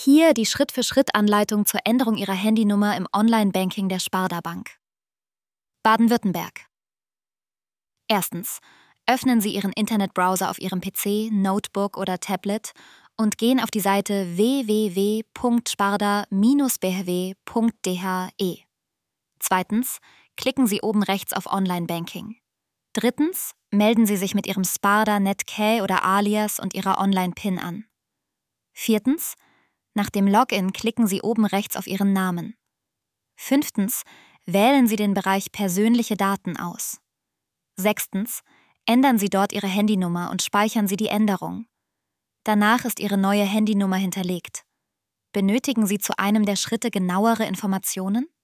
Hier die Schritt-für-Schritt-Anleitung zur Änderung Ihrer Handynummer im Online-Banking der Sparda Bank. Baden-Württemberg. Erstens. Öffnen Sie Ihren Internetbrowser auf Ihrem PC, Notebook oder Tablet und gehen auf die Seite www.sparda-bhw.de. Zweitens. Klicken Sie oben rechts auf Online-Banking. Drittens. Melden Sie sich mit Ihrem Sparda Netcare oder Alias und Ihrer Online-PIN an. Viertens. Nach dem Login klicken Sie oben rechts auf Ihren Namen. Fünftens. Wählen Sie den Bereich Persönliche Daten aus. Sechstens. Ändern Sie dort Ihre Handynummer und speichern Sie die Änderung. Danach ist Ihre neue Handynummer hinterlegt. Benötigen Sie zu einem der Schritte genauere Informationen?